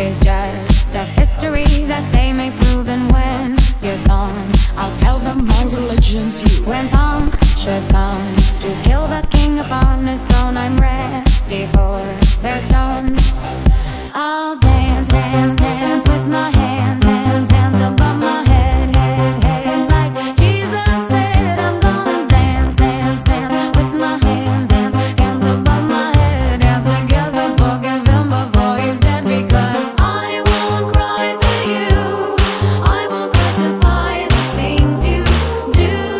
is just a history that they may prove. And when you're gone, I'll tell them my religion's you. When Punctius comes to kill the king upon his throne, I'm ready for their stones. I'll dance, dance, dance with my hands, hands, hands above my head, head, head. Like Jesus said, I'm gonna dance, dance, dance with my hands, hands, hands above my head. Dance together, forgive him before he's dead. Because I won't cry for you, I won't crucify the things you do.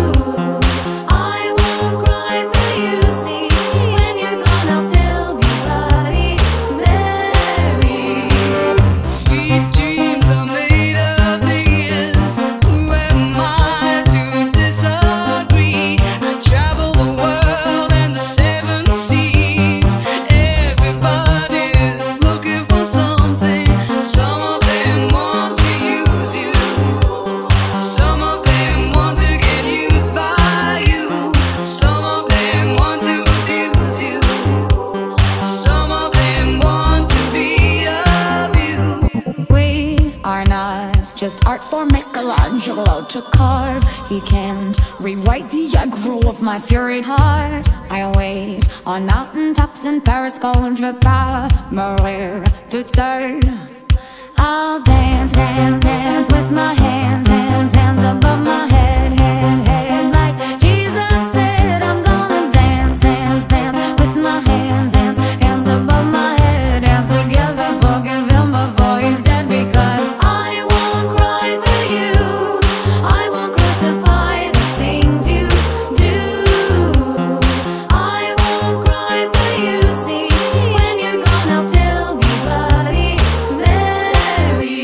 I won't cry for you, see, when you're gone I'll still be bloody Mary. Sweet dreams are made of these. Who am I to disagree? I travel the world and the seven seas. Everybody's looking for something. Some of them want to use you. Some of them want to get used by you. Some of them want to abuse you. Some of them want to be of you. We are not just art for Michelangelo to carve. He can't rewrite the aggro of my fury heart. I wait on mountaintops in Paris, contre pas mourir toute seule. I'll dance, dance, dance with my hands, hands, hands above my head, head, head. Like Jesus said, I'm gonna dance, dance, dance with my hands, hands, hands above my head. Dance together, forgive him before he's dead. Because I won't cry for you, I won't crucify the things you do. I won't cry for you, see, when you're gone I'll still be bloody Mary.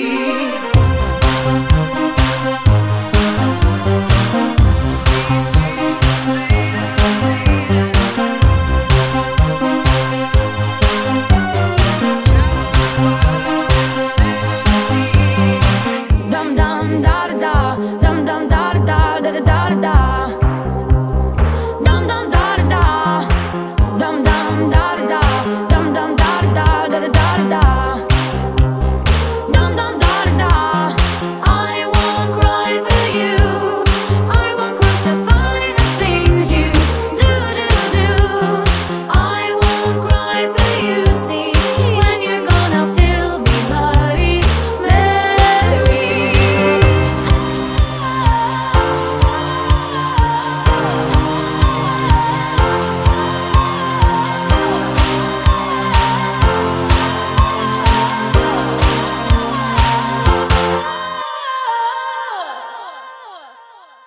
Dum dum da da da, dum dum da da da da da da da.